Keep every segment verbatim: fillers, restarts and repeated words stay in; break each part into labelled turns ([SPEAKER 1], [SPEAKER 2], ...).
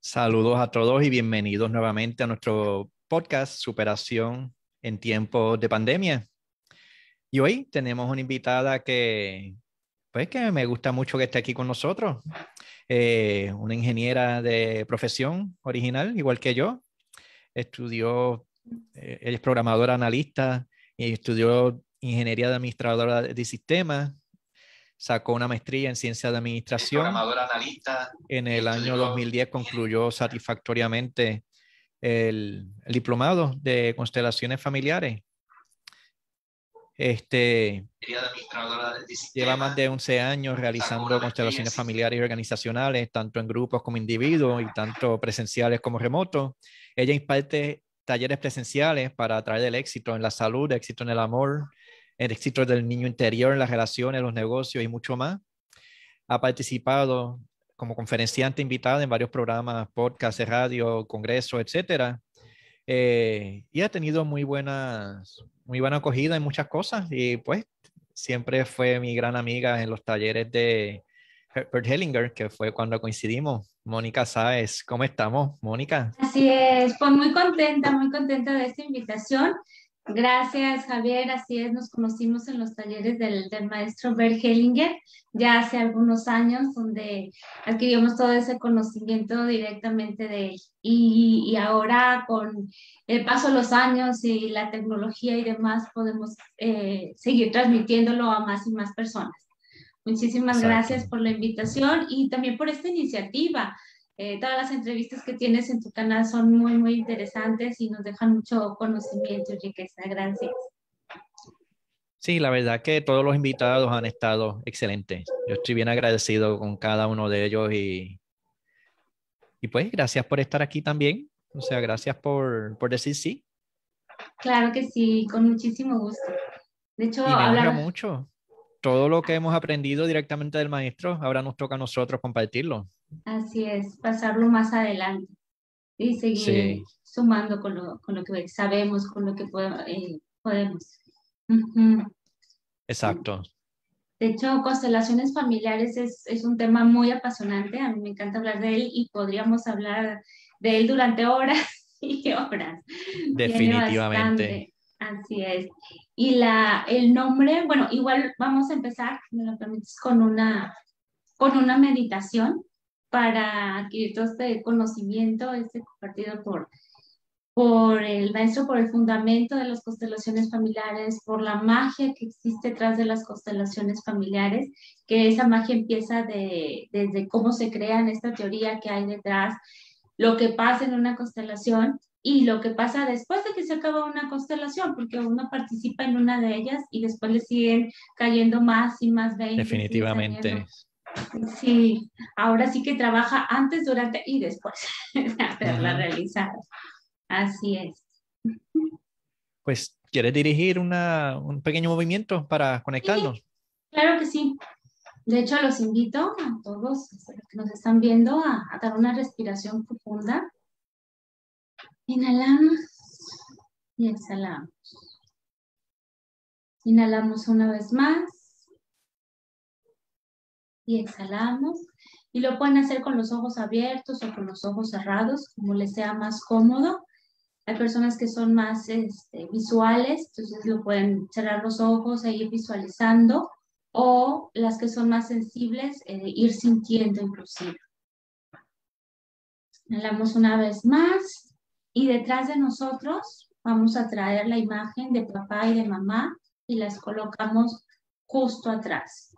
[SPEAKER 1] Saludos a todos y bienvenidos nuevamente a nuestro podcast Superación en tiempos de pandemia. Y hoy tenemos una invitada que, pues, que me gusta mucho que esté aquí con nosotros. Eh, una ingeniera de profesión original, igual que yo. Estudió, eh, ella es programadora analista y estudió ingeniería de administradora de sistemas. Sacó una maestría en ciencia de administración.
[SPEAKER 2] Programadora analista.
[SPEAKER 1] En el año dos mil diez concluyó satisfactoriamente el, el diplomado de constelaciones familiares. Este, lleva más de once años realizando constelaciones familiares y organizacionales, tanto en grupos como individuos y tanto presenciales como remotos. Ella imparte talleres presenciales para traer el éxito en la salud, el éxito en el amor, el éxito del niño interior, en las relaciones, los negocios y mucho más. Ha participado como conferenciante invitada en varios programas, podcasts, de radio, congresos, etcétera. Eh, y ha tenido muy buenas, muy buena acogida en muchas cosas y pues siempre fue mi gran amiga en los talleres de Bert Hellinger, que fue cuando coincidimos. Mónica Sáez, ¿cómo estamos, Mónica?
[SPEAKER 2] Así es, pues muy contenta, muy contenta de esta invitación. Gracias, Javier. Así es, nos conocimos en los talleres del, del maestro Bert Hellinger ya hace algunos años, donde adquirimos todo ese conocimiento directamente de él. Y, y ahora, con el paso de los años y la tecnología y demás, podemos eh, seguir transmitiéndolo a más y más personas. Muchísimas
[SPEAKER 1] Exacto.
[SPEAKER 2] gracias por la invitación y también por esta iniciativa. Eh, todas las entrevistas que tienes en tu canal son muy, muy interesantes y nos dejan mucho conocimiento y riqueza. Gracias.
[SPEAKER 1] Sí, la verdad que todos los invitados han estado excelentes. Yo estoy bien agradecido con cada uno de ellos y, y pues gracias por estar aquí también. O sea, gracias por, por decir sí.
[SPEAKER 2] Claro que sí, con muchísimo gusto. De hecho,
[SPEAKER 1] Y me honra
[SPEAKER 2] hablar,
[SPEAKER 1] mucho. Todo lo que hemos aprendido directamente del maestro, ahora nos toca a nosotros compartirlo.
[SPEAKER 2] así es, pasarlo más adelante y seguir
[SPEAKER 1] Sí,
[SPEAKER 2] sumando con lo, con lo que sabemos, con lo que podemos. Eh, podemos. Uh-huh.
[SPEAKER 1] exacto.
[SPEAKER 2] De hecho, constelaciones familiares es, es un tema muy apasionante. A mí me encanta hablar de él y podríamos hablar de él durante horas y horas. Tiene
[SPEAKER 1] Definitivamente.
[SPEAKER 2] bastante, así es. Y la, el nombre, bueno, igual vamos a empezar, me lo permites, con una, con una meditación para adquirir todo este conocimiento, este compartido por por el maestro, por el fundamento de las constelaciones familiares, por la magia que existe detrás de las constelaciones familiares, que esa magia empieza de, desde cómo se crean esta teoría que hay detrás, lo que pasa en una constelación y lo que pasa después de que se acaba una constelación, porque uno participa en una de ellas y después le siguen cayendo más y más veinte, sigue saliendo.
[SPEAKER 1] Definitivamente.
[SPEAKER 2] Sí, ahora sí que trabaja antes, durante y después de haberla
[SPEAKER 1] Ujú.
[SPEAKER 2] realizado. Así es.
[SPEAKER 1] Pues, ¿quieres dirigir una, un pequeño movimiento para
[SPEAKER 2] Sí,
[SPEAKER 1] conectarnos?
[SPEAKER 2] claro que sí. De hecho, los invito a todos los que nos están viendo a, a dar una respiración profunda. Inhalamos y exhalamos. Inhalamos una vez más y exhalamos. Y lo pueden hacer con los ojos abiertos o con los ojos cerrados, como les sea más cómodo. Hay personas que son más este, visuales, entonces lo pueden cerrar los ojos e ir visualizando, o las que son más sensibles, eh, ir sintiendo inclusive. Inhalamos una vez más y detrás de nosotros vamos a traer la imagen de papá y de mamá y las colocamos justo atrás.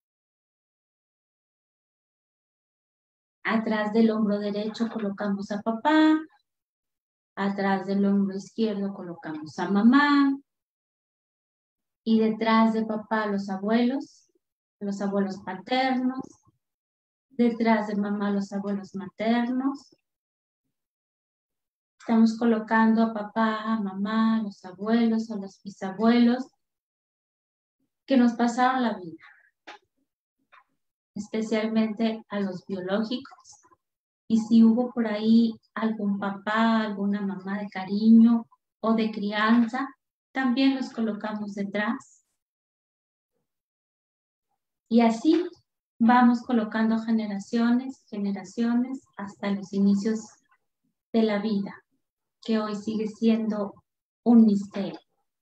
[SPEAKER 2] Atrás del hombro derecho colocamos a papá, atrás del hombro izquierdo colocamos a mamá y detrás de papá los abuelos, los abuelos paternos, detrás de mamá los abuelos maternos. Estamos colocando a papá, a mamá, a los abuelos, a los bisabuelos que nos pasaron la vida, especialmente a los biológicos. Y si hubo por ahí algún papá, alguna mamá de cariño o de crianza, también los colocamos detrás. Y así vamos colocando generaciones, generaciones, hasta los inicios de la vida, que hoy sigue siendo un misterio.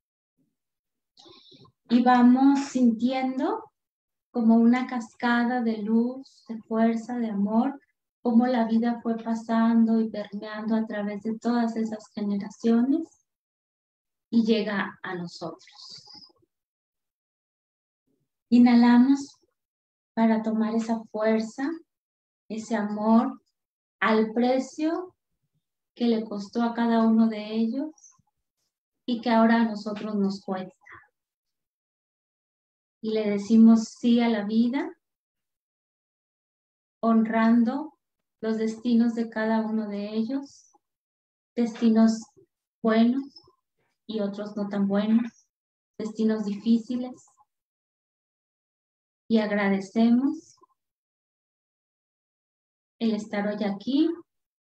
[SPEAKER 2] Y vamos sintiendo como una cascada de luz, de fuerza, de amor, cómo la vida fue pasando y permeando a través de todas esas generaciones y llega a nosotros. Inhalamos para tomar esa fuerza, ese amor, al precio que le costó a cada uno de ellos y que ahora a nosotros nos cuesta. Y le decimos sí a la vida, honrando los destinos de cada uno de ellos, destinos buenos y otros no tan buenos, destinos difíciles. Y agradecemos el estar hoy aquí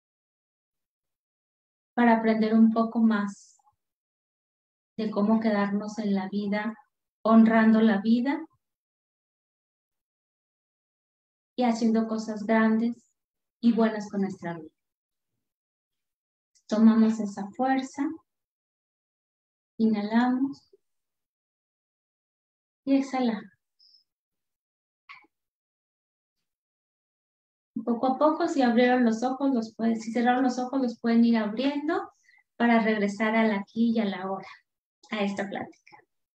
[SPEAKER 2] para aprender un poco más de cómo quedarnos en la vida, honrando la vida y haciendo cosas grandes y buenas con nuestra vida. Tomamos esa fuerza, inhalamos y exhalamos. Poco a poco, si abrieron los ojos, los pueden, si cerraron los ojos, los pueden ir abriendo para regresar al aquí y a la hora, a esta plática.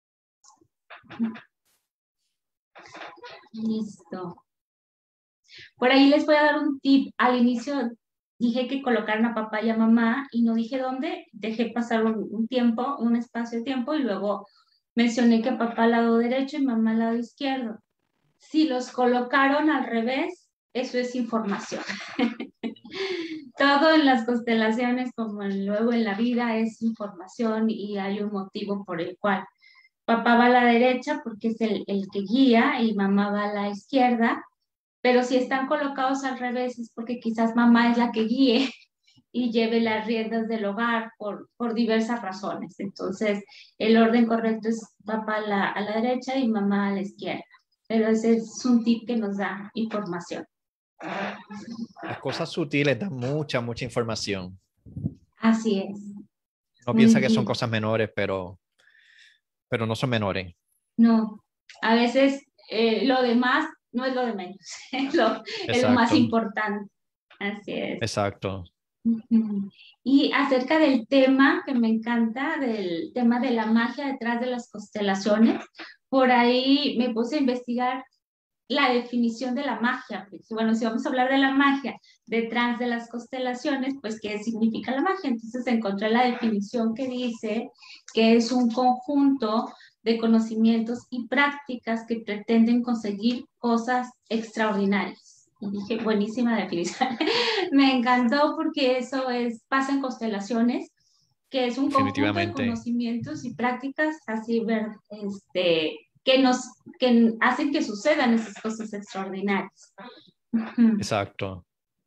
[SPEAKER 2] Listo. Por ahí les voy a dar un tip. Al inicio dije que colocaran a papá y a mamá y no dije dónde. Dejé pasar un, un tiempo, un espacio de tiempo y luego mencioné que papá al lado derecho y mamá al lado izquierdo. Si los colocaron al revés, eso es información. Todo en las constelaciones, como luego en la vida, es información y hay un motivo por el cual papá va a la derecha porque es el, el que guía y mamá va a la izquierda, pero si están colocados al revés es porque quizás mamá es la que guíe y lleve las riendas del hogar por, por diversas razones. Entonces, el orden correcto es papá a la, a la derecha y mamá a la izquierda. Pero ese es un tip que nos da información.
[SPEAKER 1] Las cosas sutiles dan mucha, mucha información.
[SPEAKER 2] Así es.
[SPEAKER 1] No piensa que son cosas menores, pero, pero no son menores.
[SPEAKER 2] No, a veces eh, lo demás no es lo de menos, es lo, es lo más importante. Así es.
[SPEAKER 1] Exacto.
[SPEAKER 2] Uh-huh. Y acerca del tema que me encanta, del tema de la magia detrás de las constelaciones, por ahí me puse a investigar la definición de la magia. Bueno, si vamos a hablar de la magia detrás de las constelaciones, pues ¿qué significa la magia? Entonces encontré la definición que dice que es un conjunto de conocimientos y prácticas que pretenden conseguir cosas extraordinarias. Y dije, buenísima definición. Me encantó porque eso es, pasa en constelaciones, que es un conjunto de conocimientos y prácticas así ver, este, que nos que hacen que sucedan esas cosas extraordinarias.
[SPEAKER 1] Exacto.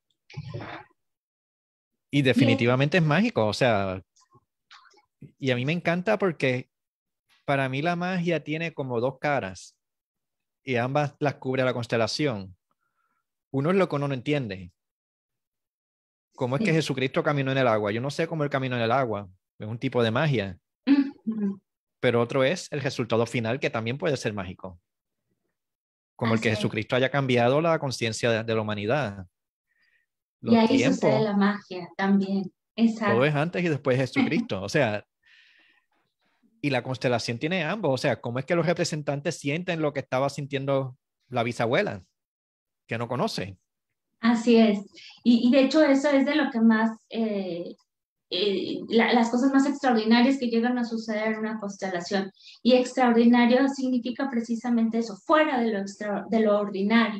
[SPEAKER 1] Y definitivamente es mágico, o sea, y a mí me encanta porque para mí la magia tiene como dos caras y ambas las cubre la constelación. Uno es lo que uno no entiende. ¿Cómo es que Jesucristo caminó en el agua? Yo no sé cómo él caminó en el agua. Es un tipo de magia. Uh-huh. Pero otro es el resultado final, que también puede ser mágico. Como Así el que es. Jesucristo haya cambiado la conciencia de, de la humanidad.
[SPEAKER 2] Los y ahí tiempos, sucede la magia también. Exacto.
[SPEAKER 1] Todo es antes y después de Jesucristo. O sea, y la constelación tiene ambos. O sea, ¿cómo es que los representantes sienten lo que estaba sintiendo la bisabuela, que no conoce?
[SPEAKER 2] Así es. Y, y de hecho eso es de lo que más, eh, eh, la, las cosas más extraordinarias que llegan a suceder en una constelación. Y extraordinario significa precisamente eso, fuera de lo, extra, de lo ordinario.